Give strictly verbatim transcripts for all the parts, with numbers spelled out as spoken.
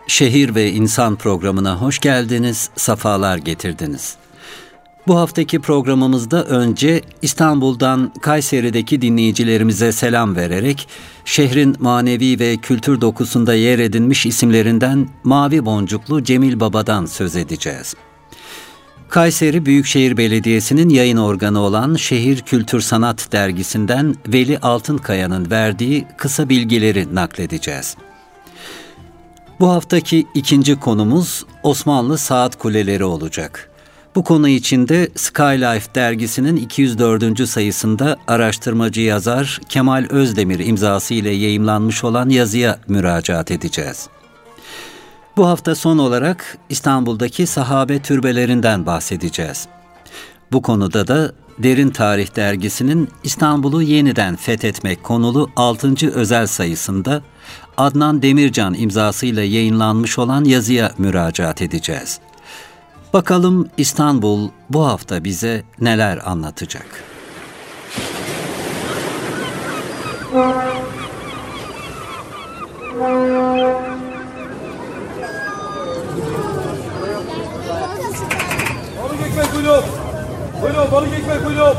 Şehir ve İnsan programına hoş geldiniz, safalar getirdiniz. Bu haftaki programımızda önce İstanbul'dan Kayseri'deki dinleyicilerimize selam vererek şehrin manevi ve kültür dokusunda yer edinmiş isimlerinden Mavi Boncuklu Cemil Baba'dan söz edeceğiz. Kayseri Büyükşehir Belediyesi'nin yayın organı olan Şehir Kültür Sanat Dergisi'nden Veli Altınkaya'nın verdiği kısa bilgileri nakledeceğiz. Bu haftaki ikinci konumuz Osmanlı Saat Kuleleri olacak. Bu konu içinde Skylife dergisinin iki yüz dördüncü sayısında araştırmacı yazar Kemal Özdemir imzası ile yayımlanmış olan yazıya müracaat edeceğiz. Bu hafta son olarak İstanbul'daki sahabe türbelerinden bahsedeceğiz. Bu konuda da Derin Tarih dergisinin İstanbul'u yeniden fethetmek konulu altıncı özel sayısında Adnan Demircan imzasıyla yayınlanmış olan yazıya müracaat edeceğiz. Bakalım İstanbul bu hafta bize neler anlatacak? Balık ekmek buyurun. Buyurun balık ekmek buyurun.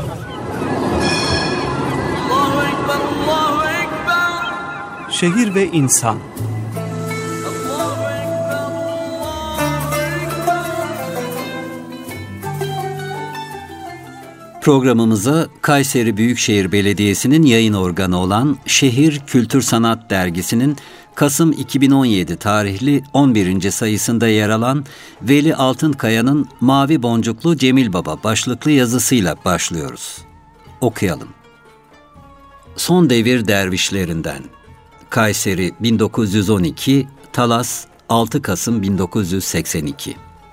Allahu Ekber, Allahu Ekber. Şehir ve İnsan. Programımıza Kayseri Büyükşehir Belediyesi'nin yayın organı olan Şehir Kültür Sanat Dergisi'nin Kasım iki bin on yedi tarihli on birinci sayısında yer alan Veli Altınkaya'nın Mavi Boncuklu Cemil Baba başlıklı yazısıyla başlıyoruz. Okuyalım. Son devir dervişlerinden. Kayseri bin dokuz yüz on iki, Talas altı Kasım bin dokuz yüz seksen iki.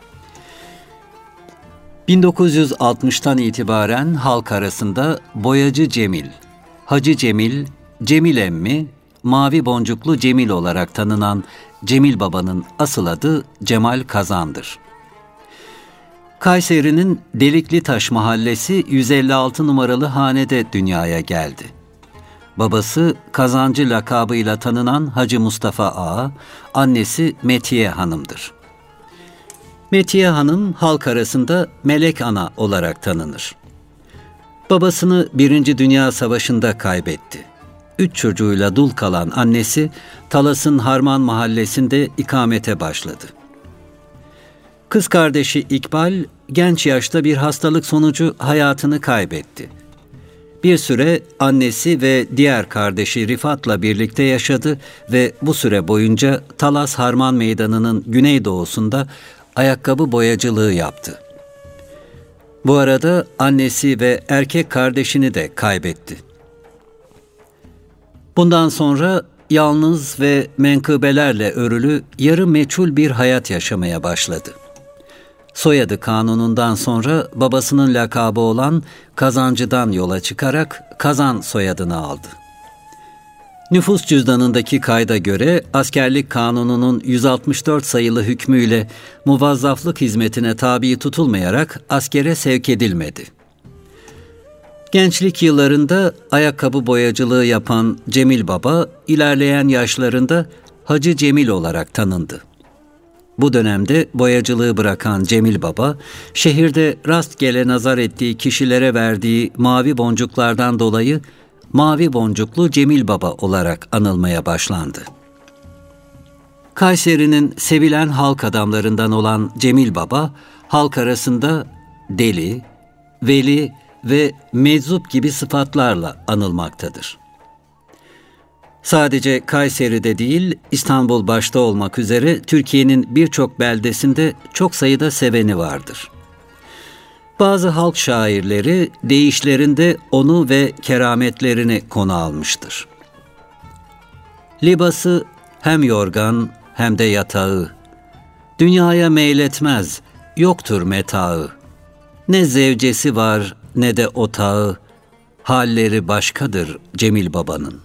bin dokuz yüz altmıştan itibaren halk arasında Boyacı Cemil, Hacı Cemil, Cemil Emmi, Mavi Boncuklu Cemil olarak tanınan Cemil Baba'nın asıl adı Cemal Kazan'dır. Kayseri'nin Deliklitaş Mahallesi yüz elli altı numaralı hanede dünyaya geldi. Babası Kazancı lakabıyla tanınan Hacı Mustafa Ağa, annesi Metiye Hanım'dır. Metiye Hanım halk arasında Melek Ana olarak tanınır. Babasını Birinci Dünya Savaşı'nda kaybetti. Üç çocuğuyla dul kalan annesi Talas'ın Harman Mahallesi'nde ikamete başladı. Kız kardeşi İkbal genç yaşta bir hastalık sonucu hayatını kaybetti. Bir süre annesi ve diğer kardeşi Rifat'la birlikte yaşadı ve bu süre boyunca Talas Harman Meydanı'nın güneydoğusunda ayakkabı boyacılığı yaptı. Bu arada annesi ve erkek kardeşini de kaybetti. Bundan sonra yalnız ve menkıbelerle örülü yarı meçhul bir hayat yaşamaya başladı. Soyadı kanunundan sonra babasının lakabı olan Kazancı'dan yola çıkarak Kazan soyadını aldı. Nüfus cüzdanındaki kayda göre askerlik kanununun yüz altmış dört sayılı hükmüyle muvazzaflık hizmetine tabi tutulmayarak askere sevk edilmedi. Gençlik yıllarında ayakkabı boyacılığı yapan Cemil Baba, ilerleyen yaşlarında Hacı Cemil olarak tanındı. Bu dönemde boyacılığı bırakan Cemil Baba, şehirde rastgele nazar ettiği kişilere verdiği mavi boncuklardan dolayı Mavi Boncuklu Cemil Baba olarak anılmaya başlandı. Kayseri'nin sevilen halk adamlarından olan Cemil Baba, halk arasında deli, veli ve meczup gibi sıfatlarla anılmaktadır. Sadece Kayseri'de değil, İstanbul başta olmak üzere Türkiye'nin birçok beldesinde çok sayıda seveni vardır. Bazı halk şairleri deyişlerinde onu ve kerametlerini konu almıştır. Libası hem yorgan hem de yatağı, dünyaya meyletmez, yoktur metağı, ne zevcesi var ne de otağı, halleri başkadır Cemil Baba'nın.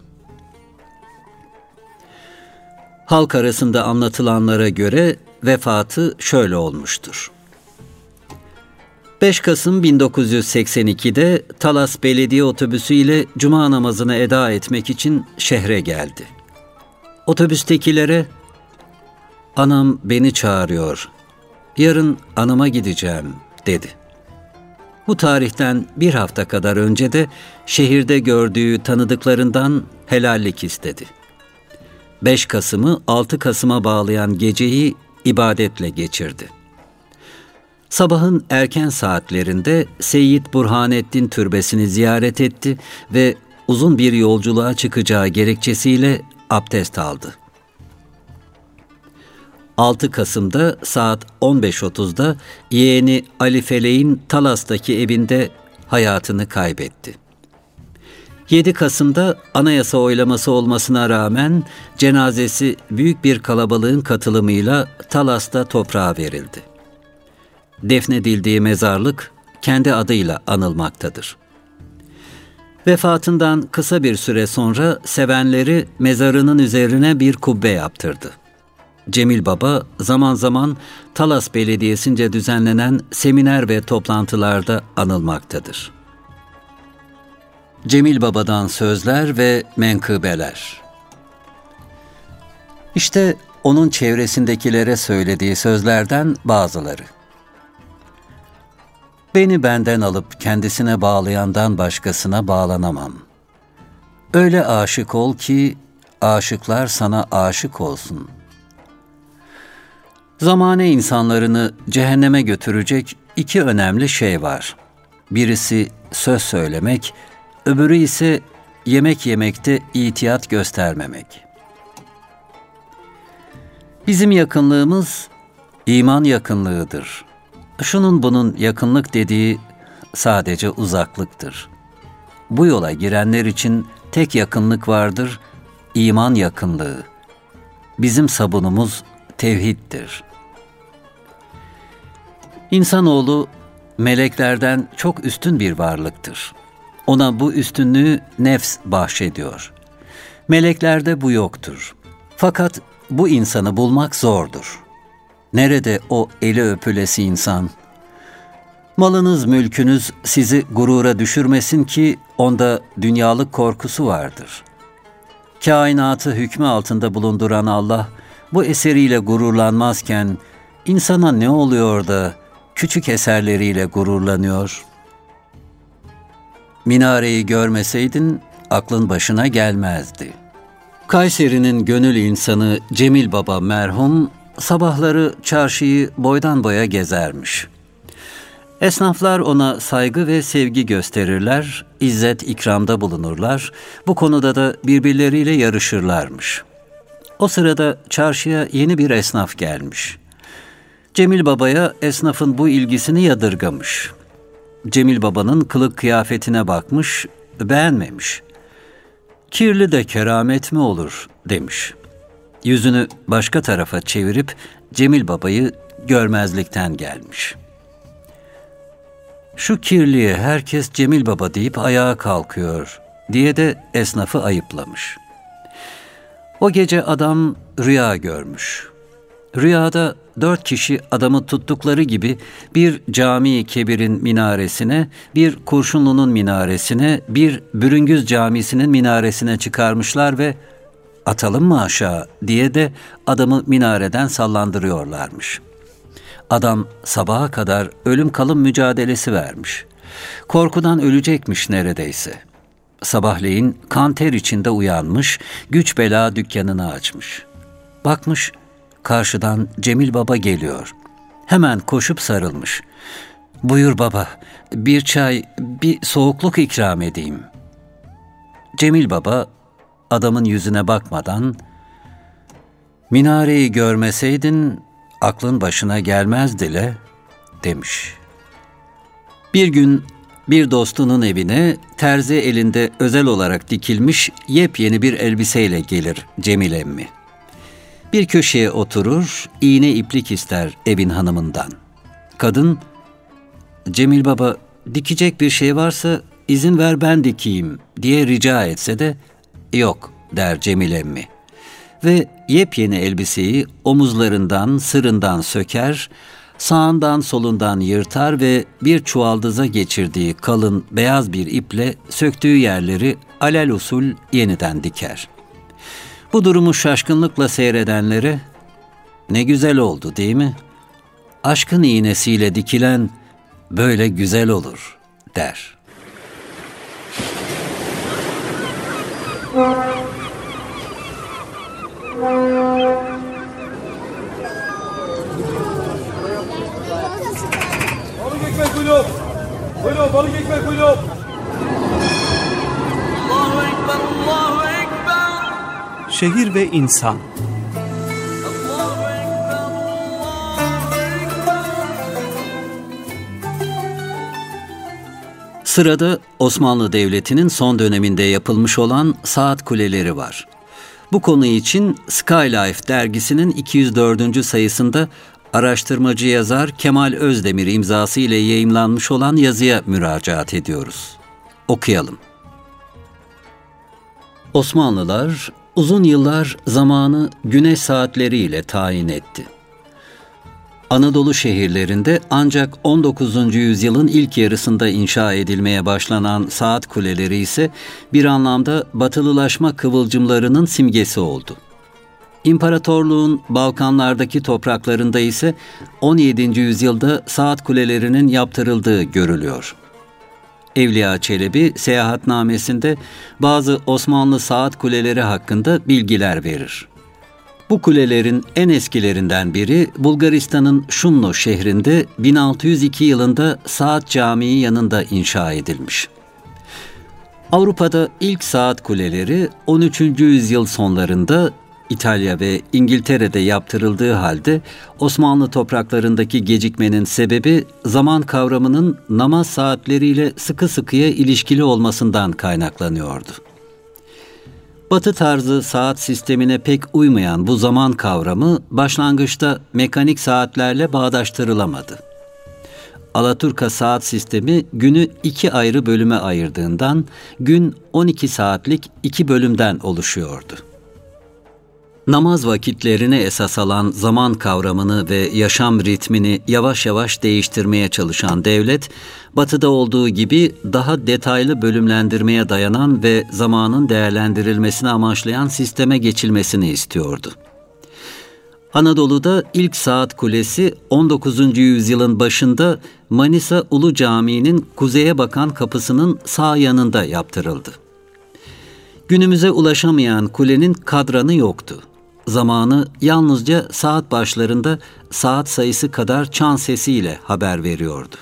Halk arasında anlatılanlara göre vefatı şöyle olmuştur. beş Kasım bin dokuz yüz seksen iki'de Talas Belediye Otobüsü ile Cuma namazını eda etmek için şehre geldi. Otobüstekilere, "Anam beni çağırıyor. Yarın anama gideceğim," dedi. Bu tarihten bir hafta kadar önce de şehirde gördüğü tanıdıklarından helallik istedi. beş Kasım'ı altı Kasım'a bağlayan geceyi ibadetle geçirdi. Sabahın erken saatlerinde Seyyid Burhanettin Türbesi'ni ziyaret etti ve uzun bir yolculuğa çıkacağı gerekçesiyle abdest aldı. altı Kasım'da saat on beş otuzda yeğeni Ali Feleğin Talas'taki evinde hayatını kaybetti. yedi Kasım'da anayasa oylaması olmasına rağmen cenazesi büyük bir kalabalığın katılımıyla Talas'ta toprağa verildi. Defnedildiği mezarlık kendi adıyla anılmaktadır. Vefatından kısa bir süre sonra sevenleri mezarının üzerine bir kubbe yaptırdı. Cemil Baba zaman zaman Talas Belediyesi'nce düzenlenen seminer ve toplantılarda anılmaktadır. Cemil Baba'dan sözler ve menkıbeler. İşte onun çevresindekilere söylediği sözlerden bazıları. "Beni benden alıp kendisine bağlayandan başkasına bağlanamam. Öyle aşık ol ki aşıklar sana aşık olsun." Zamane insanlarını cehenneme götürecek iki önemli şey var. Birisi söz söylemek, öbürü ise yemek yemekte itiyat göstermemek. Bizim yakınlığımız iman yakınlığıdır. Şunun bunun yakınlık dediği sadece uzaklıktır. Bu yola girenler için tek yakınlık vardır, iman yakınlığı. Bizim sabunumuz tevhiddir. İnsanoğlu meleklerden çok üstün bir varlıktır. Ona bu üstünlüğü nefs bahşediyor. Meleklerde bu yoktur. Fakat bu insanı bulmak zordur. Nerede o eli öpülesi insan? Malınız, mülkünüz sizi gurura düşürmesin ki onda dünyalık korkusu vardır. Kainatı hükmü altında bulunduran Allah, bu eseriyle gururlanmazken, insana ne oluyor da küçük eserleriyle gururlanıyor? Minareyi görmeseydin, aklın başına gelmezdi. Kayseri'nin gönül insanı Cemil Baba merhum, sabahları çarşıyı boydan boya gezermiş. Esnaflar ona saygı ve sevgi gösterirler, izzet ikramda bulunurlar, bu konuda da birbirleriyle yarışırlarmış. O sırada çarşıya yeni bir esnaf gelmiş. Cemil Baba'ya esnafın bu ilgisini yadırgamış. Cemil Baba'nın kılık kıyafetine bakmış, beğenmemiş. "Kirli de keramet mi olur?" demiş. Yüzünü başka tarafa çevirip Cemil Baba'yı görmezlikten gelmiş. "Şu kirliye herkes Cemil Baba deyip ayağa kalkıyor," diye de esnafı ayıplamış. O gece adam rüya görmüş. Rüyada dört kişi adamı tuttukları gibi bir Cami-i Kebir'in minaresine, bir Kurşunlu'nun minaresine, bir Bürüngüz Camisi'nin minaresine çıkarmışlar ve "Atalım mı aşağı?" diye de adamı minareden sallandırıyorlarmış. Adam sabaha kadar ölüm kalım mücadelesi vermiş. Korkudan ölecekmiş neredeyse. Sabahleyin kan ter içinde uyanmış, güç bela dükkanını açmış. Bakmış, karşıdan Cemil Baba geliyor. Hemen koşup sarılmış. "Buyur baba, bir çay, bir soğukluk ikram edeyim." Cemil Baba adamın yüzüne bakmadan, "Minareyi görmeseydin aklın başına gelmezdi le," demiş. Bir gün bir dostunun evine terzi elinde özel olarak dikilmiş yepyeni bir elbiseyle gelir Cemil emmi. Bir köşeye oturur, iğne iplik ister evin hanımından. Kadın, "Cemil Baba, dikecek bir şey varsa izin ver ben dikeyim," diye rica etse de "Yok," der Cemil emmi. Ve yepyeni elbiseyi omuzlarından, sırından söker, sağından solundan yırtar ve bir çuvaldıza geçirdiği kalın beyaz bir iple söktüğü yerleri alelüsul yeniden diker. Bu durumu şaşkınlıkla seyredenlere, Ne güzel oldu değil mi? Aşkın iğnesiyle dikilen böyle güzel olur der. Balık ekmek buyurun. Buyurun balık ekmek buyurun. Allahu Ekber, Allahu Ekber. Şehir ve insan. Allahu Ekber, Allahu Ekber. Sırada Osmanlı Devleti'nin son döneminde yapılmış olan saat kuleleri var. Bu konu için Skylife dergisinin iki yüz dördüncü sayısında araştırmacı yazar Kemal Özdemir imzası ile yayımlanmış olan yazıya müracaat ediyoruz. Okuyalım. Osmanlılar uzun yıllar zamanı güneş saatleriyle tayin etti. Anadolu şehirlerinde ancak on dokuzuncu yüzyılın ilk yarısında inşa edilmeye başlanan saat kuleleri ise bir anlamda batılılaşma kıvılcımlarının simgesi oldu. İmparatorluğun Balkanlardaki topraklarında ise on yedinci yüzyılda saat kulelerinin yaptırıldığı görülüyor. Evliya Çelebi seyahatnamesinde bazı Osmanlı saat kuleleri hakkında bilgiler verir. Bu kulelerin en eskilerinden biri Bulgaristan'ın Şunlu şehrinde bin altı yüz iki yılında Saat Camii yanında inşa edilmiş. Avrupa'da ilk saat kuleleri on üçüncü yüzyıl sonlarında İtalya ve İngiltere'de yaptırıldığı halde Osmanlı topraklarındaki gecikmenin sebebi zaman kavramının namaz saatleriyle sıkı sıkıya ilişkili olmasından kaynaklanıyordu. Batı tarzı saat sistemine pek uymayan bu zaman kavramı başlangıçta mekanik saatlerle bağdaştırılamadı. Alaturka saat sistemi günü iki ayrı bölüme ayırdığından gün on iki saatlik iki bölümden oluşuyordu. Namaz vakitlerine esas alan zaman kavramını ve yaşam ritmini yavaş yavaş değiştirmeye çalışan devlet, Batı'da olduğu gibi daha detaylı bölümlendirmeye dayanan ve zamanın değerlendirilmesini amaçlayan sisteme geçilmesini istiyordu. Anadolu'da ilk saat kulesi on dokuzuncu yüzyılın başında Manisa Ulu Camii'nin kuzeye bakan kapısının sağ yanında yaptırıldı. Günümüze ulaşamayan kulenin kadranı yoktu. Zamanı yalnızca saat başlarında saat sayısı kadar çan sesiyle haber veriyordu.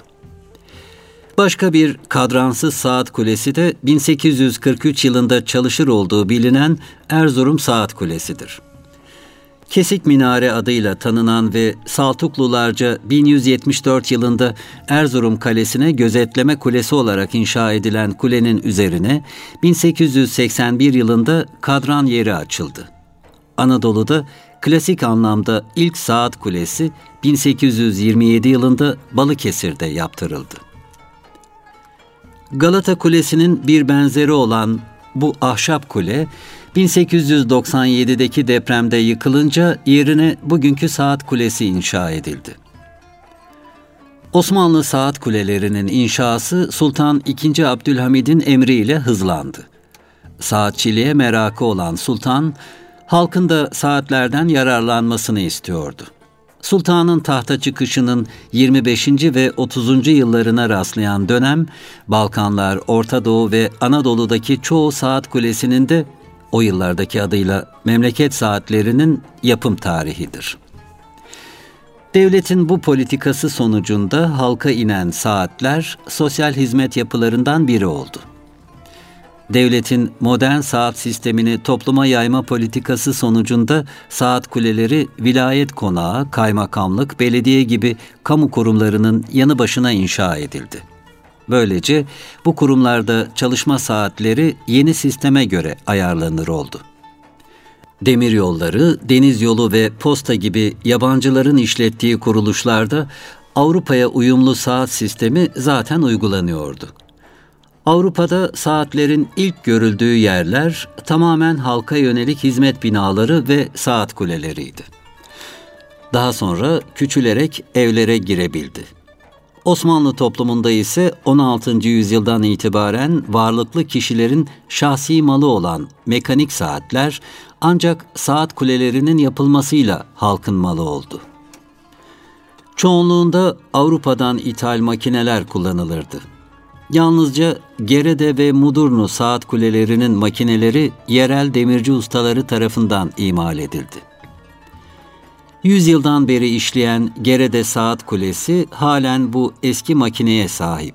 Başka bir kadransız saat kulesi de bin sekiz yüz kırk üç yılında çalışır olduğu bilinen Erzurum Saat Kulesi'dir. Kesik Minare adıyla tanınan ve Saltuklularca bin yüz yetmiş dört yılında Erzurum Kalesi'ne gözetleme kulesi olarak inşa edilen kulenin üzerine bin sekiz yüz seksen bir yılında kadran yeri açıldı. Anadolu'da klasik anlamda ilk saat kulesi bin sekiz yüz yirmi yedi yılında Balıkesir'de yaptırıldı. Galata Kulesi'nin bir benzeri olan bu ahşap kule bin sekiz yüz doksan yedideki depremde yıkılınca yerine bugünkü saat kulesi inşa edildi. Osmanlı saat kulelerinin inşası Sultan ikinci. Abdülhamid'in emriyle hızlandı. Saatçiliğe merakı olan sultan, halkın da saatlerden yararlanmasını istiyordu. Sultanın tahta çıkışının yirmi beşinci ve otuzuncu yıllarına rastlayan dönem, Balkanlar, Orta Doğu ve Anadolu'daki çoğu saat kulesinin de o yıllardaki adıyla memleket saatlerinin yapım tarihidir. Devletin bu politikası sonucunda halka inen saatler sosyal hizmet yapılarından biri oldu. Devletin modern saat sistemini topluma yayma politikası sonucunda saat kuleleri vilayet konağı, kaymakamlık, belediye gibi kamu kurumlarının yanı başına inşa edildi. Böylece bu kurumlarda çalışma saatleri yeni sisteme göre ayarlanır oldu. Demiryolları, deniz yolu ve posta gibi yabancıların işlettiği kuruluşlarda Avrupa'ya uyumlu saat sistemi zaten uygulanıyordu. Avrupa'da saatlerin ilk görüldüğü yerler tamamen halka yönelik hizmet binaları ve saat kuleleriydi. Daha sonra küçülerek evlere girebildi. Osmanlı toplumunda ise on altıncı yüzyıldan itibaren varlıklı kişilerin şahsi malı olan mekanik saatler ancak saat kulelerinin yapılmasıyla halkın malı oldu. Çoğunluğunda Avrupa'dan ithal makineler kullanılırdı. Yalnızca Gerede ve Mudurnu saat kulelerinin makineleri yerel demirci ustaları tarafından imal edildi. Yüzyıldan beri işleyen Gerede Saat Kulesi halen bu eski makineye sahip.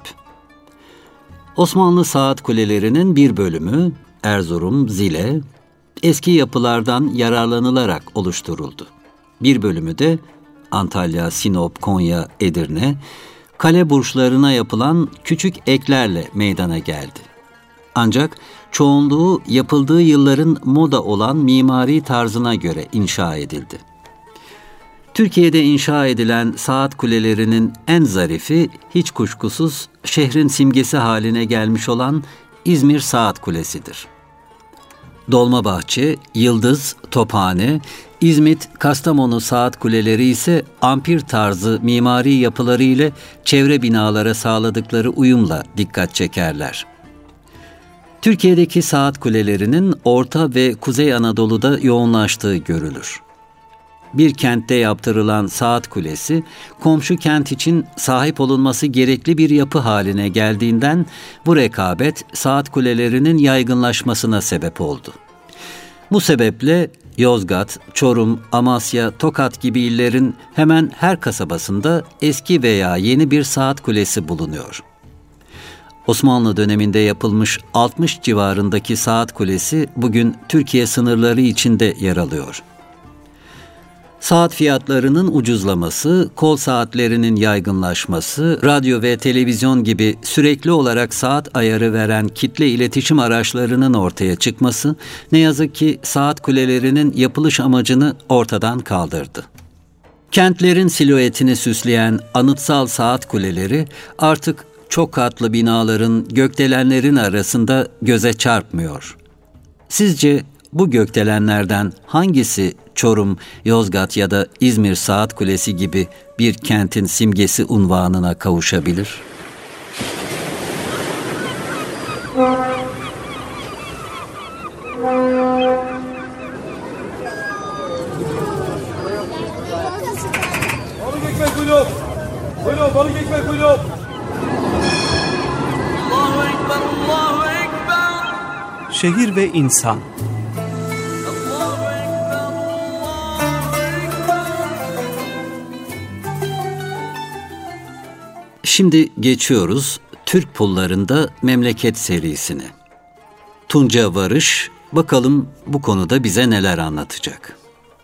Osmanlı saat kulelerinin bir bölümü Erzurum, Zile, eski yapılardan yararlanılarak oluşturuldu. Bir bölümü de Antalya, Sinop, Konya, Edirne, kale burçlarına yapılan küçük eklerle meydana geldi. Ancak çoğunluğu yapıldığı yılların moda olan mimari tarzına göre inşa edildi. Türkiye'de inşa edilen saat kulelerinin en zarifi hiç kuşkusuz şehrin simgesi haline gelmiş olan İzmir Saat Kulesi'dir. Dolmabahçe, Yıldız, Tophane, İzmit, Kastamonu saat kuleleri ise ampir tarzı mimari yapıları ile çevre binalara sağladıkları uyumla dikkat çekerler. Türkiye'deki saat kulelerinin Orta ve Kuzey Anadolu'da yoğunlaştığı görülür. Bir kentte yaptırılan saat kulesi, komşu kent için sahip olunması gerekli bir yapı haline geldiğinden bu rekabet saat kulelerinin yaygınlaşmasına sebep oldu. Bu sebeple Yozgat, Çorum, Amasya, Tokat gibi illerin hemen her kasabasında eski veya yeni bir saat kulesi bulunuyor. Osmanlı döneminde yapılmış altmış civarındaki saat kulesi bugün Türkiye sınırları içinde yer alıyor. Saat fiyatlarının ucuzlaması, kol saatlerinin yaygınlaşması, radyo ve televizyon gibi sürekli olarak saat ayarı veren kitle iletişim araçlarının ortaya çıkması, ne yazık ki saat kulelerinin yapılış amacını ortadan kaldırdı. Kentlerin silüetini süsleyen anıtsal saat kuleleri artık çok katlı binaların, gökdelenlerin arasında göze çarpmıyor. Sizce bu gökdelenlerden hangisi Çorum, Yozgat ya da İzmir Saat Kulesi gibi bir kentin simgesi unvanına kavuşabilir? Balık ekmek buyurun. Buyurun balık ekmek buyurun. Allahu Ekber, Allahu Ekber. Şehir ve insan. Şimdi geçiyoruz Türk pullarında memleket serisine. Tunca Varış, bakalım bu konuda bize neler anlatacak.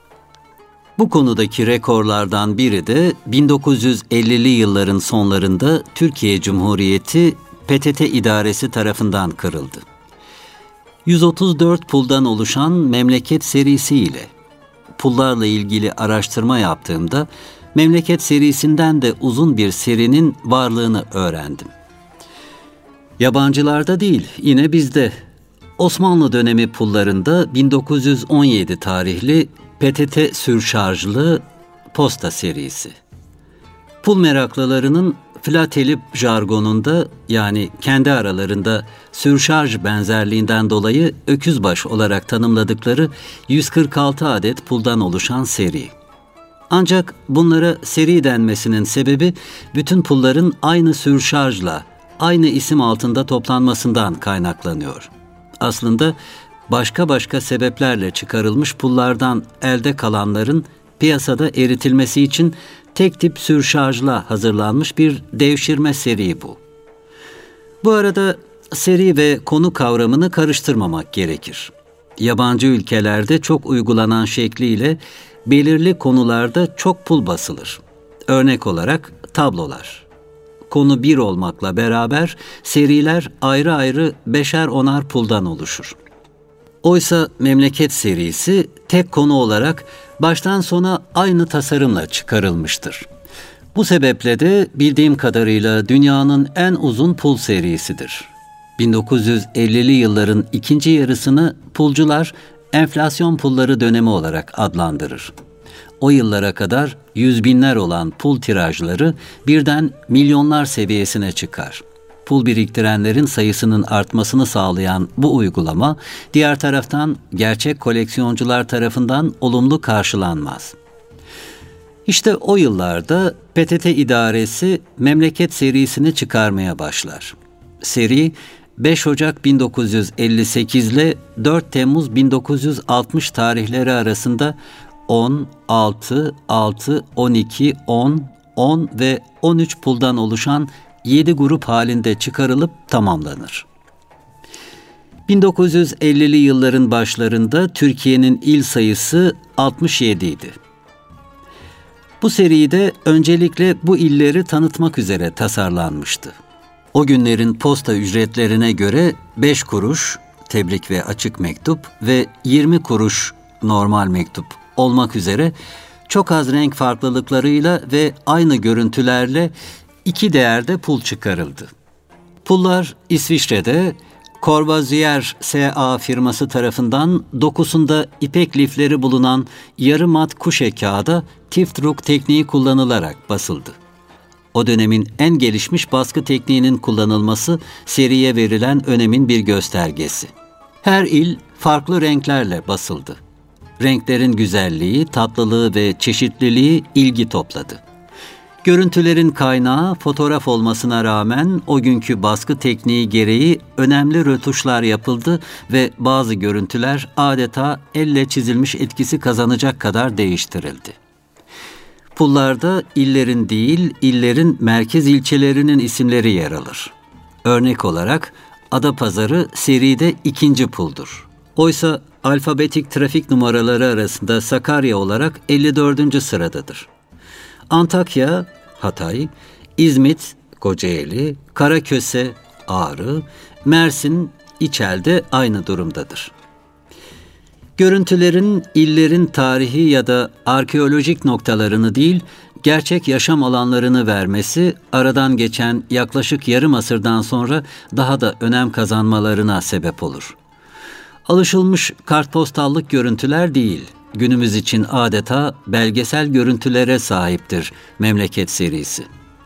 Bu konudaki rekorlardan biri de bin dokuz yüz ellili yılların sonlarında Türkiye Cumhuriyeti P T T İdaresi tarafından kırıldı. yüz otuz dört puldan oluşan memleket serisi ile pullarla ilgili araştırma yaptığımda memleket serisinden de uzun bir serinin varlığını öğrendim. Yabancılarda değil, yine bizde. Osmanlı dönemi pullarında bin dokuz yüz on yedi tarihli P T T sürşarjlı posta serisi. Pul meraklılarının filateli jargonunda, yani kendi aralarında sürşarj benzerliğinden dolayı öküzbaş olarak tanımladıkları yüz kırk altı adet puldan oluşan seri. Ancak bunlara seri denmesinin sebebi bütün pulların aynı sürşarjla, aynı isim altında toplanmasından kaynaklanıyor. Aslında başka başka sebeplerle çıkarılmış pullardan elde kalanların piyasada eritilmesi için tek tip sürşarjla hazırlanmış bir devşirme seri bu. Bu arada seri ve konu kavramını karıştırmamak gerekir. Yabancı ülkelerde çok uygulanan şekliyle belirli konularda çok pul basılır. Örnek olarak tablolar. Konu bir olmakla beraber seriler ayrı ayrı beşer onar puldan oluşur. Oysa memleket serisi tek konu olarak baştan sona aynı tasarımla çıkarılmıştır. Bu sebeple de bildiğim kadarıyla dünyanın en uzun pul serisidir. bin dokuz yüz ellili yılların ikinci yarısını pulcular enflasyon pulları dönemi olarak adlandırır. o yıllara kadar yüz binler olan pul tirajları birden milyonlar seviyesine çıkar. Pul biriktirenlerin sayısının artmasını sağlayan bu uygulama, diğer taraftan gerçek koleksiyoncular tarafından olumlu karşılanmaz. İşte o yıllarda P T T idaresi Memleket serisini çıkarmaya başlar. Seri, beş Ocak bin dokuz yüz elli sekiz ile dört Temmuz bin dokuz yüz altmış tarihleri arasında on, altı, altı, on iki, on, on ve on üç puldan oluşan yedi grup halinde çıkarılıp tamamlanır. bin dokuz yüz ellili yılların başlarında Türkiye'nin il sayısı altmış yedi idi. Bu seride öncelikle bu illeri tanıtmak üzere tasarlanmıştı. O günlerin posta ücretlerine göre beş kuruş tebrik ve açık mektup ve yirmi kuruş normal mektup olmak üzere çok az renk farklılıklarıyla ve aynı görüntülerle iki değerde pul çıkarıldı. Pullar İsviçre'de Courvoisier S A firması tarafından dokusunda ipek lifleri bulunan yarı mat kuşe kağıda Tiftdruck tekniği kullanılarak basıldı. O dönemin en gelişmiş baskı tekniğinin kullanılması seriye verilen önemin bir göstergesi. Her il farklı renklerle basıldı. Renklerin güzelliği, tatlılığı ve çeşitliliği ilgi topladı. Görüntülerin kaynağı fotoğraf olmasına rağmen o günkü baskı tekniği gereği önemli rötuşlar yapıldı ve bazı görüntüler adeta elle çizilmiş etkisi kazanacak kadar değiştirildi. Pullarda illerin değil, illerin merkez ilçelerinin isimleri yer alır. Örnek olarak Adapazarı seride ikinci puldur. Oysa alfabetik trafik numaraları arasında Sakarya olarak elli dördüncü sıradadır. Antakya, Hatay, İzmit, Kocaeli, Karaköse, Ağrı, Mersin, İçel'de aynı durumdadır. Görüntülerin illerin tarihi ya da arkeolojik noktalarını değil, gerçek yaşam alanlarını vermesi, aradan geçen yaklaşık yarım asırdan sonra daha da önem kazanmalarına sebep olur. Alışılmış kartpostallık görüntüler değil, günümüz için adeta belgesel görüntülere sahiptir Memleket serisi.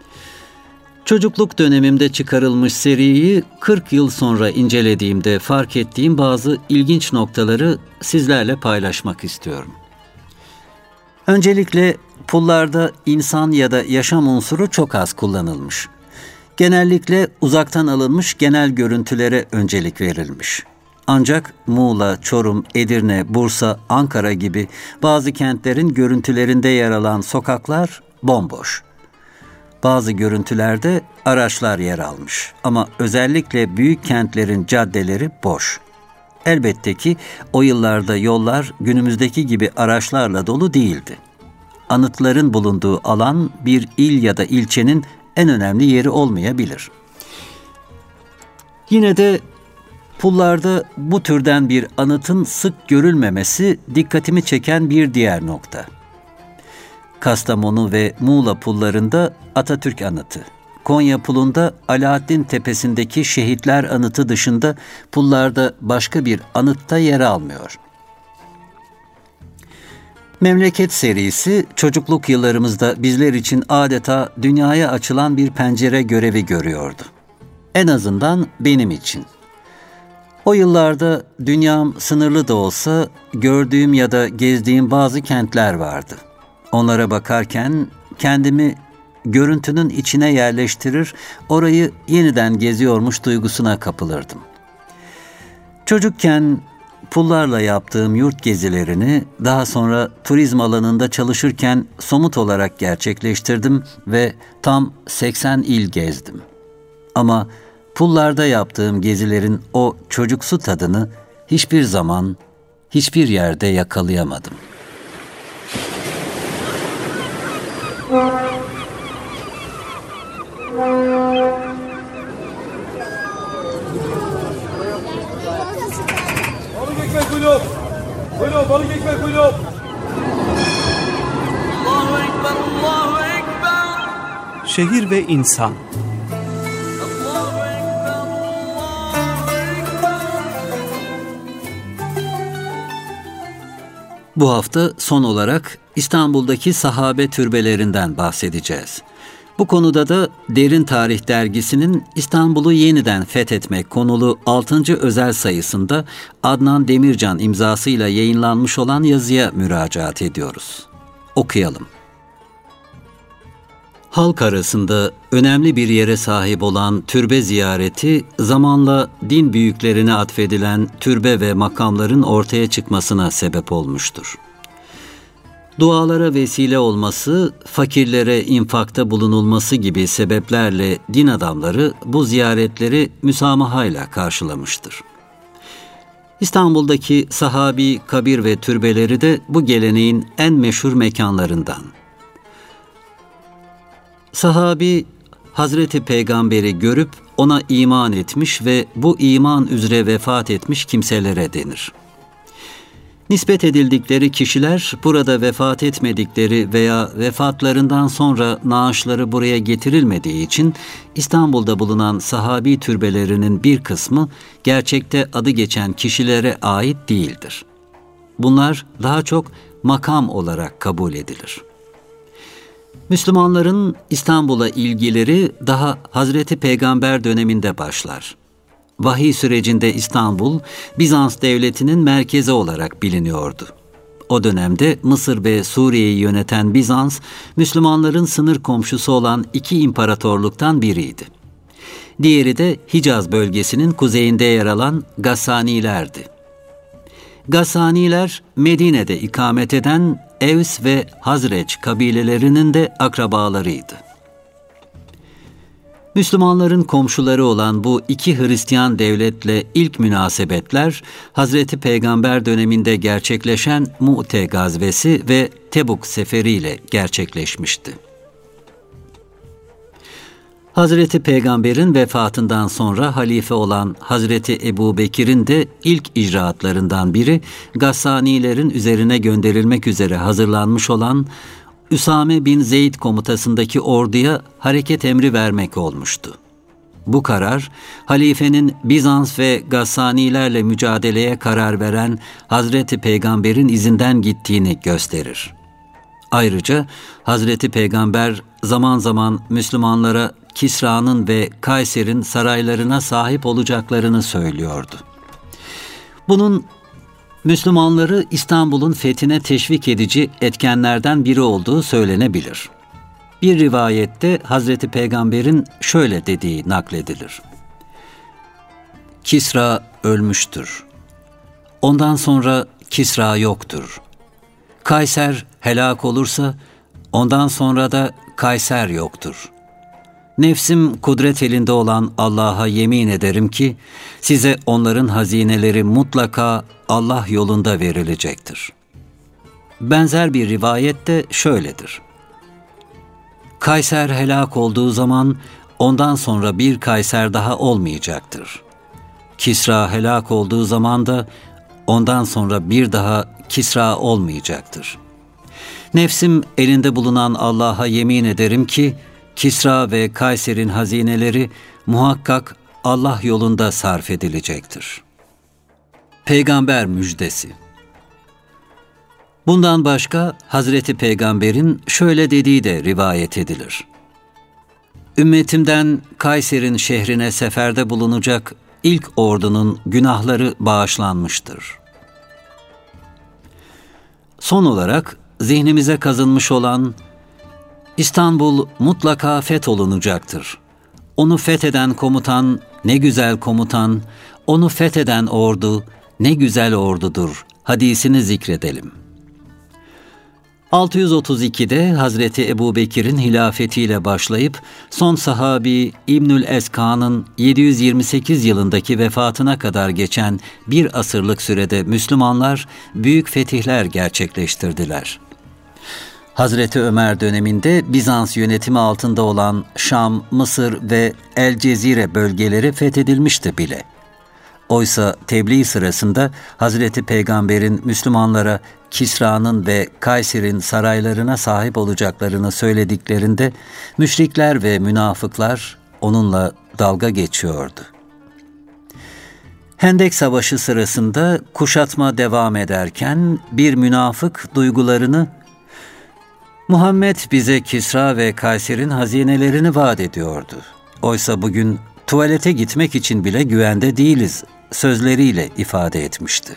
Çocukluk dönemimde çıkarılmış seriyi kırk yıl sonra incelediğimde fark ettiğim bazı ilginç noktaları sizlerle paylaşmak istiyorum. Öncelikle pullarda insan ya da yaşam unsuru çok az kullanılmış. Genellikle uzaktan alınmış genel görüntülere öncelik verilmiş. Ancak Muğla, Çorum, Edirne, Bursa, Ankara gibi bazı kentlerin görüntülerinde yer alan sokaklar bomboş. Bazı görüntülerde araçlar yer almış ama özellikle büyük kentlerin caddeleri boş. Elbette ki o yıllarda yollar günümüzdeki gibi araçlarla dolu değildi. Anıtların bulunduğu alan bir il ya da ilçenin en önemli yeri olmayabilir. Yine de pullarda bu türden bir anıtın sık görülmemesi dikkatimi çeken bir diğer nokta. Kastamonu ve Muğla pullarında Atatürk anıtı, Konya pulunda Alaaddin Tepesi'ndeki şehitler anıtı dışında pullarda başka bir anıtta yer almıyor. Memleket serisi çocukluk yıllarımızda bizler için adeta dünyaya açılan bir pencere görevi görüyordu. En azından benim için. O yıllarda dünyam sınırlı da olsa gördüğüm ya da gezdiğim bazı kentler vardı. Onlara bakarken kendimi görüntünün içine yerleştirir, orayı yeniden geziyormuş duygusuna kapılırdım. Çocukken pullarla yaptığım yurt gezilerini daha sonra turizm alanında çalışırken somut olarak gerçekleştirdim ve tam seksen il gezdim. Ama pullarda yaptığım gezilerin o çocuksu tadını hiçbir zaman, hiçbir yerde yakalayamadım. Balık ekmek buyurun. Buyurun balık ekmek buyurun. Allahu Ekber, Allahu Ekber. Şehir ve insan. Allahu Ekber, Allahu Ekber. Bu hafta son olarak İstanbul'daki sahabe türbelerinden bahsedeceğiz. Bu konuda da Derin Tarih Dergisi'nin İstanbul'u yeniden fethetmek konulu altıncı özel sayısında Adnan Demircan imzasıyla yayınlanmış olan yazıya müracaat ediyoruz. Okuyalım. Halk arasında önemli bir yere sahip olan türbe ziyareti, zamanla din büyüklerine atfedilen türbe ve makamların ortaya çıkmasına sebep olmuştur. Dualara vesile olması, fakirlere infakta bulunulması gibi sebeplerle din adamları bu ziyaretleri müsamahayla karşılamıştır. İstanbul'daki sahabi kabir ve türbeleri de bu geleneğin en meşhur mekanlarından. Sahabi, Hazreti Peygamber'i görüp ona iman etmiş ve bu iman üzere vefat etmiş kimselere denir. Nispet edildikleri kişiler burada vefat etmedikleri veya vefatlarından sonra naaşları buraya getirilmediği için İstanbul'da bulunan sahabi türbelerinin bir kısmı gerçekte adı geçen kişilere ait değildir. Bunlar daha çok makam olarak kabul edilir. Müslümanların İstanbul'a ilgileri daha Hazreti Peygamber döneminde başlar. Vahiy sürecinde İstanbul, Bizans devletinin merkezi olarak biliniyordu. O dönemde Mısır ve Suriye'yi yöneten Bizans, Müslümanların sınır komşusu olan iki imparatorluktan biriydi. Diğeri de Hicaz bölgesinin kuzeyinde yer alan Gassanilerdi. Gassaniler, Medine'de ikamet eden Evs ve Hazreç kabilelerinin de akrabalarıydı. Müslümanların komşuları olan bu iki Hristiyan devletle ilk münasebetler, Hazreti Peygamber döneminde gerçekleşen Mu'te gazvesi ve Tebuk seferiyle gerçekleşmişti. Hazreti Peygamber'in vefatından sonra halife olan Hazreti Ebu Bekir'in de ilk icraatlarından biri, Gassanilerin üzerine gönderilmek üzere hazırlanmış olan Üsame bin Zeyd komutasındaki orduya hareket emri vermek olmuştu. Bu karar, halifenin Bizans ve Gassanilerle mücadeleye karar veren Hazreti Peygamber'in izinden gittiğini gösterir. Ayrıca Hazreti Peygamber zaman zaman Müslümanlara Kisra'nın ve Kayser'in saraylarına sahip olacaklarını söylüyordu. Bunun Müslümanları İstanbul'un fethine teşvik edici etkenlerden biri olduğu söylenebilir. Bir rivayette Hazreti Peygamber'in şöyle dediği nakledilir. Kisra ölmüştür. Ondan sonra Kisra yoktur. Kayser helak olursa ondan sonra da Kayser yoktur. Nefsim kudret elinde olan Allah'a yemin ederim ki size onların hazineleri mutlaka Allah yolunda verilecektir. Benzer bir rivayette şöyledir. Kayser helak olduğu zaman ondan sonra bir Kayser daha olmayacaktır. Kisra helak olduğu zaman da ondan sonra bir daha Kisra olmayacaktır. Nefsim elinde bulunan Allah'a yemin ederim ki Kisra ve Kayser'in hazineleri muhakkak Allah yolunda sarf edilecektir. Peygamber müjdesi. Bundan başka Hazreti Peygamber'in şöyle dediği de rivayet edilir. Ümmetimden Kayser'in şehrine seferde bulunacak ilk ordunun günahları bağışlanmıştır. Son olarak zihnimize kazınmış olan İstanbul mutlaka fetholunacaktır. Onu fetheden komutan ne güzel komutan, onu fetheden ordu ne güzel ordudur hadisini zikredelim. altı yüz otuz ikide Hazreti Ebu Bekir'in hilafetiyle başlayıp son sahabi İbnül Eska'nın yedi yüz yirmi sekiz yılındaki vefatına kadar geçen bir asırlık sürede Müslümanlar büyük fetihler gerçekleştirdiler. Hazreti Ömer döneminde Bizans yönetimi altında olan Şam, Mısır ve El Cezire bölgeleri fethedilmişti bile. Oysa tebliğ sırasında Hazreti Peygamber'in Müslümanlara Kisra'nın ve Kayser'in saraylarına sahip olacaklarını söylediklerinde müşrikler ve münafıklar onunla dalga geçiyordu. Hendek Savaşı sırasında kuşatma devam ederken bir münafık duygularını Muhammed bize Kisra ve Kayser'in hazinelerini vaat ediyordu. Oysa bugün tuvalete gitmek için bile güvende değiliz sözleriyle ifade etmişti.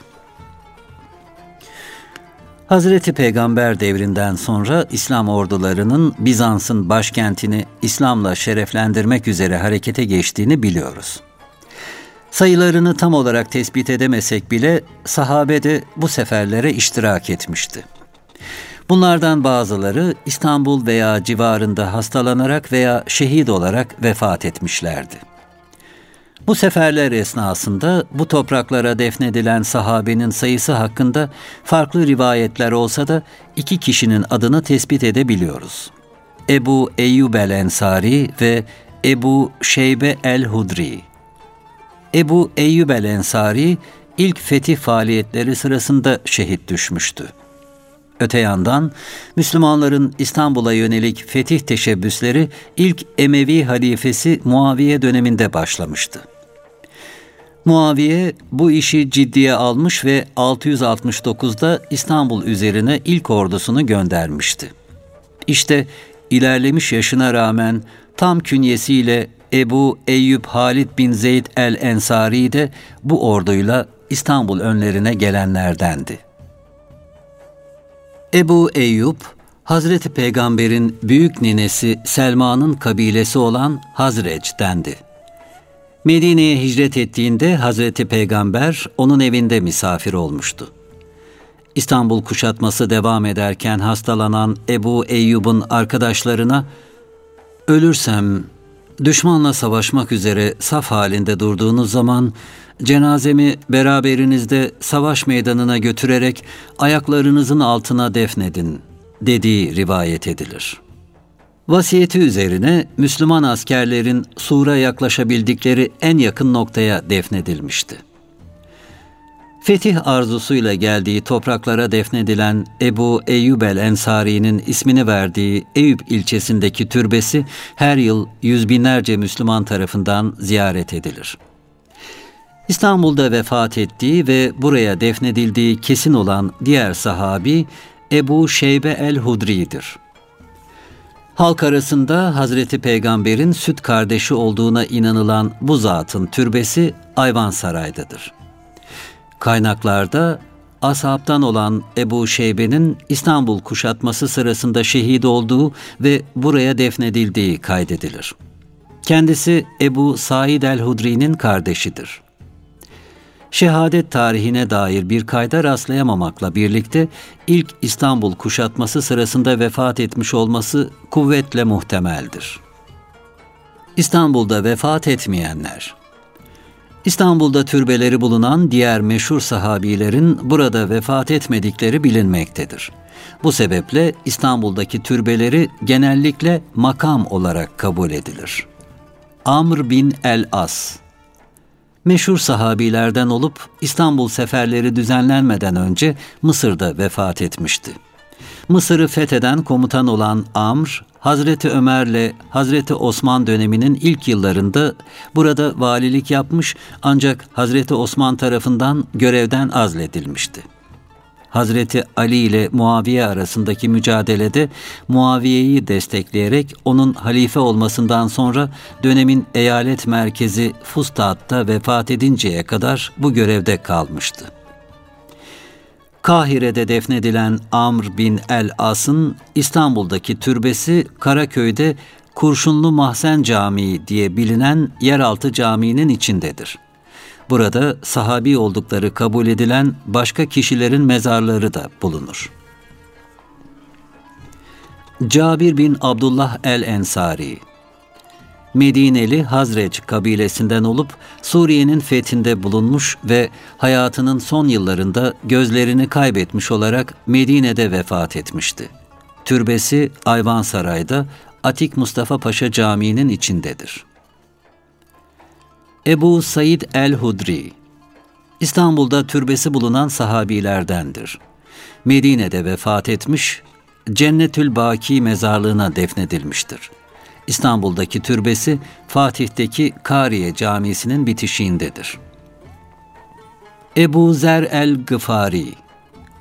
Hazreti Peygamber devrinden sonra İslam ordularının Bizans'ın başkentini İslam'la şereflendirmek üzere harekete geçtiğini biliyoruz. Sayılarını tam olarak tespit edemesek bile sahabe de bu seferlere iştirak etmişti. Bunlardan bazıları İstanbul veya civarında hastalanarak veya şehit olarak vefat etmişlerdi. Bu seferler esnasında bu topraklara defnedilen sahabenin sayısı hakkında farklı rivayetler olsa da iki kişinin adını tespit edebiliyoruz. Ebu Eyyub el-Ensari ve Ebu Şeybe el-Hudri. Ebu Eyyub el-Ensari ilk fetih faaliyetleri sırasında şehit düşmüştü. Öte yandan Müslümanların İstanbul'a yönelik fetih teşebbüsleri ilk Emevi halifesi Muaviye döneminde başlamıştı. Muaviye bu işi ciddiye almış ve altı yüz altmış dokuzda İstanbul üzerine ilk ordusunu göndermişti. İşte ilerlemiş yaşına rağmen tam künyesiyle Ebu Eyyub Halid bin Zeyd el-Ensari de bu orduyla İstanbul önlerine gelenlerdendi. Ebu Eyyub, Hazreti Peygamber'in büyük ninesi Selma'nın kabilesi olan Hazreç'tendi. Medine'ye hicret ettiğinde Hazreti Peygamber onun evinde misafir olmuştu. İstanbul kuşatması devam ederken hastalanan Ebu Eyyub'un arkadaşlarına, "Ölürsem, düşmanla savaşmak üzere saf halinde durduğunuz zaman cenazemi beraberinizde savaş meydanına götürerek ayaklarınızın altına defnedin" dediği rivayet edilir. Vasiyeti üzerine Müslüman askerlerin Sur'a yaklaşabildikleri en yakın noktaya defnedilmişti. Fetih arzusuyla geldiği topraklara defnedilen Ebu Eyyub el-Ensari'nin ismini verdiği Eyüp ilçesindeki türbesi her yıl yüz binlerce Müslüman tarafından ziyaret edilir. İstanbul'da vefat ettiği ve buraya defnedildiği kesin olan diğer sahabi Ebu Şeybe el-Hudri'dir. Halk arasında Hazreti Peygamber'in süt kardeşi olduğuna inanılan bu zatın türbesi Ayvansaray'dadır. Kaynaklarda ashabtan olan Ebu Şeybe'nin İstanbul kuşatması sırasında şehit olduğu ve buraya defnedildiği kaydedilir. Kendisi Ebu Said el-Hudri'nin kardeşidir. Şehadet tarihine dair bir kayda rastlayamamakla birlikte ilk İstanbul kuşatması sırasında vefat etmiş olması kuvvetle muhtemeldir. İstanbul'da vefat etmeyenler. İstanbul'da türbeleri bulunan diğer meşhur sahabilerin burada vefat etmedikleri bilinmektedir. Bu sebeple İstanbul'daki türbeleri genellikle makam olarak kabul edilir. Amr bin el-As meşhur sahabilerden olup İstanbul seferleri düzenlenmeden önce Mısır'da vefat etmişti. Mısır'ı fetheden komutan olan Amr, Hazreti Ömer'le Hazreti Osman döneminin ilk yıllarında burada valilik yapmış ancak Hazreti Osman tarafından görevden azledilmişti. Hazreti Ali ile Muaviye arasındaki mücadelede Muaviye'yi destekleyerek onun halife olmasından sonra dönemin eyalet merkezi Fustat'ta vefat edinceye kadar bu görevde kalmıştı. Kahire'de defnedilen Amr bin el-As'ın İstanbul'daki türbesi Karaköy'de Kurşunlu Mahzen Camii diye bilinen yeraltı caminin içindedir. Burada sahabi oldukları kabul edilen başka kişilerin mezarları da bulunur. Cabir bin Abdullah el-Ensari Medineli Hazreç kabilesinden olup Suriye'nin fethinde bulunmuş ve hayatının son yıllarında gözlerini kaybetmiş olarak Medine'de vefat etmişti. Türbesi Ayvansaray'da Atik Mustafa Paşa Camii'nin içindedir. Ebu Said el-Hudri İstanbul'da türbesi bulunan sahabilerdendir. Medine'de vefat etmiş, Cennetül Baki mezarlığına defnedilmiştir. İstanbul'daki türbesi Fatih'teki Kariye Camisi'nin bitişiğindedir. Ebu Zer el-Gıfari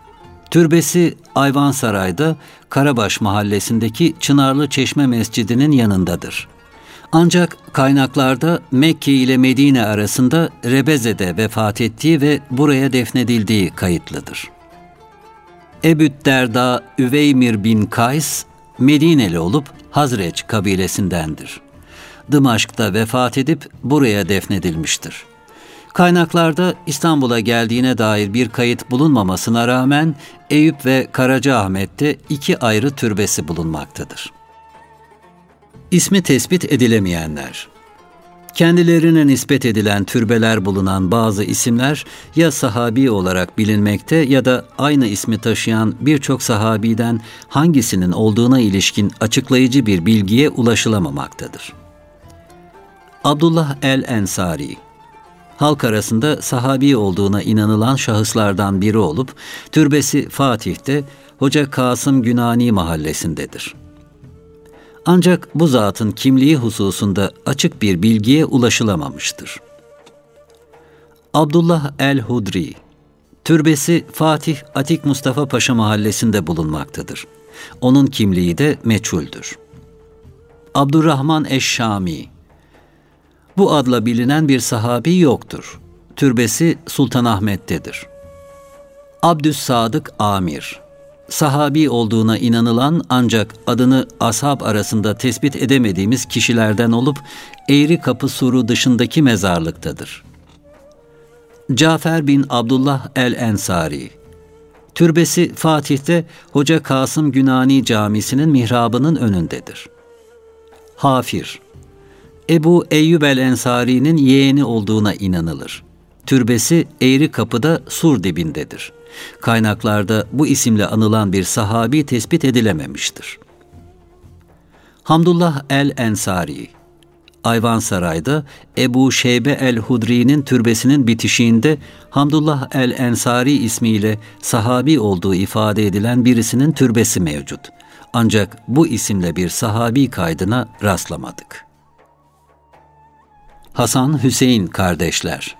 Türbesi Ayvansaray'da Karabaş mahallesindeki Çınarlı Çeşme Mescidi'nin yanındadır. Ancak kaynaklarda Mekke ile Medine arasında Rebeze'de vefat ettiği ve buraya defnedildiği kayıtlıdır. Ebu Derda Üveymir bin Kays, Medineli olup Hazreç kabilesindendir. Dımaşk'ta vefat edip buraya defnedilmiştir. Kaynaklarda İstanbul'a geldiğine dair bir kayıt bulunmamasına rağmen Eyüp ve Karacaahmet'te iki ayrı türbesi bulunmaktadır. İsmi tespit edilemeyenler. Kendilerine nispet edilen türbeler bulunan bazı isimler ya sahabi olarak bilinmekte ya da aynı ismi taşıyan birçok sahabiden hangisinin olduğuna ilişkin açıklayıcı bir bilgiye ulaşılamamaktadır. Abdullah el-Ensari, halk arasında sahabi olduğuna inanılan şahıslardan biri olup, türbesi Fatih'te Hoca Kasım Günani mahallesindedir. Ancak bu zatın kimliği hususunda açık bir bilgiye ulaşılamamıştır. Abdullah el-Hudri, türbesi Fatih Atik Mustafa Paşa mahallesinde bulunmaktadır. Onun kimliği de meçhuldür. Abdurrahman eş-Şami, bu adla bilinen bir sahabi yoktur. Türbesi Sultanahmet'tedir. Abdüssadık Amir, sahabi olduğuna inanılan ancak adını ashab arasında tespit edemediğimiz kişilerden olup Eğri Kapı Suru dışındaki mezarlıktadır. Cafer bin Abdullah el-Ensari, türbesi Fatih'te Hoca Kasım Günani Camisi'nin mihrabının önündedir. Hafir, Ebu Eyyub el-Ensari'nin yeğeni olduğuna inanılır. Türbesi Eğri Kapı'da sur dibindedir. Kaynaklarda bu isimle anılan bir sahabi tespit edilememiştir. Hamdullah el-Ensari, Ayvansaray'da Ebu Şeybe el-Hudri'nin türbesinin bitişiğinde Hamdullah el-Ensari ismiyle sahabi olduğu ifade edilen birisinin türbesi mevcut. Ancak bu isimle bir sahabi kaydına rastlamadık. Hasan Hüseyin kardeşler.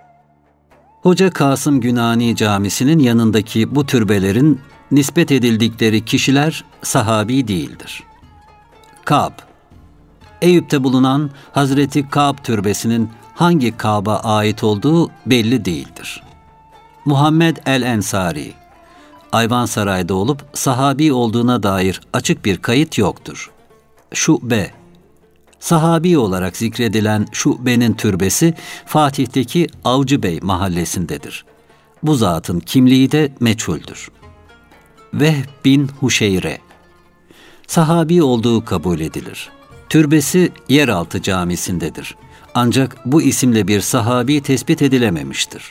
Hoca Kasım Günani Camisi'nin yanındaki bu türbelerin nispet edildikleri kişiler sahabi değildir. Kâb, Eyüp'te bulunan Hazreti Kâb türbesinin hangi Kâb'a ait olduğu belli değildir. Muhammed el-Ensari, Ayvansaray'da olup sahabi olduğuna dair açık bir kayıt yoktur. Şube, sahabi olarak zikredilen Şube'nin türbesi Fatih'teki Avcıbey mahallesindedir. Bu zatın kimliği de meçhuldür. Vehb bin Huşeyre, sahabi olduğu kabul edilir. Türbesi Yeraltı Camisi'ndedir. Ancak bu isimle bir sahabi tespit edilememiştir.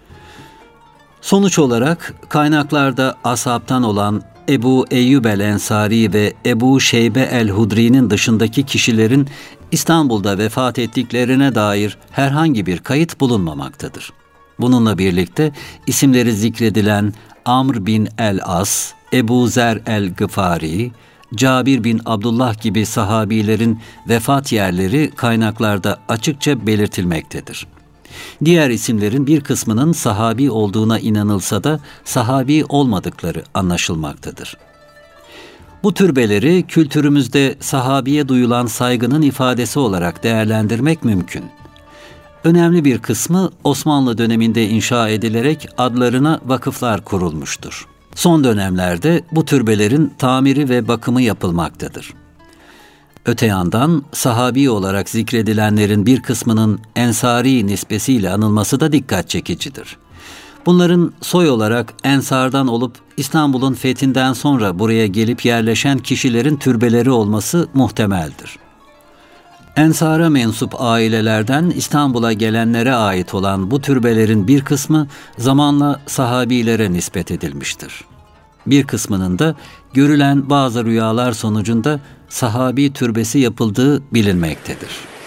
Sonuç olarak kaynaklarda ashabtan olan Ebu Eyyub el-Ensari ve Ebu Şeybe el-Hudri'nin dışındaki kişilerin İstanbul'da vefat ettiklerine dair herhangi bir kayıt bulunmamaktadır. Bununla birlikte isimleri zikredilen Amr bin el-As, Ebu Zer el-Gıfari, Cabir bin Abdullah gibi sahabilerin vefat yerleri kaynaklarda açıkça belirtilmektedir. Diğer isimlerin bir kısmının sahabi olduğuna inanılsa da sahabi olmadıkları anlaşılmaktadır. Bu türbeleri kültürümüzde sahabiye duyulan saygının ifadesi olarak değerlendirmek mümkün. Önemli bir kısmı Osmanlı döneminde inşa edilerek adlarına vakıflar kurulmuştur. Son dönemlerde bu türbelerin tamiri ve bakımı yapılmaktadır. Öte yandan sahabi olarak zikredilenlerin bir kısmının Ensari nispesiyle anılması da dikkat çekicidir. Bunların soy olarak Ensardan olup İstanbul'un fethinden sonra buraya gelip yerleşen kişilerin türbeleri olması muhtemeldir. Ensara mensup ailelerden İstanbul'a gelenlere ait olan bu türbelerin bir kısmı zamanla sahabilere nispet edilmiştir. Bir kısmının da görülen bazı rüyalar sonucunda sahabi türbesi yapıldığı bilinmektedir.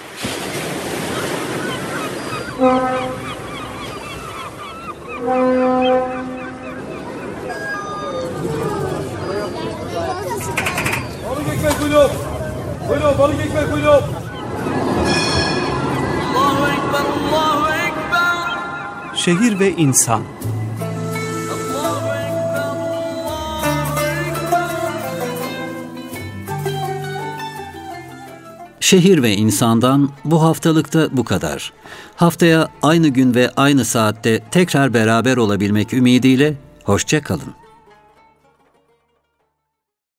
Balık ekmek buyurun. Buyurun balık ekmek buyurun. Allahu Ekber, Allahu Ekber. Şehir ve insan. Allahu Ekber. Şehir ve insandan bu haftalıkta bu kadar. Haftaya aynı gün ve aynı saatte tekrar beraber olabilmek ümidiyle hoşça kalın.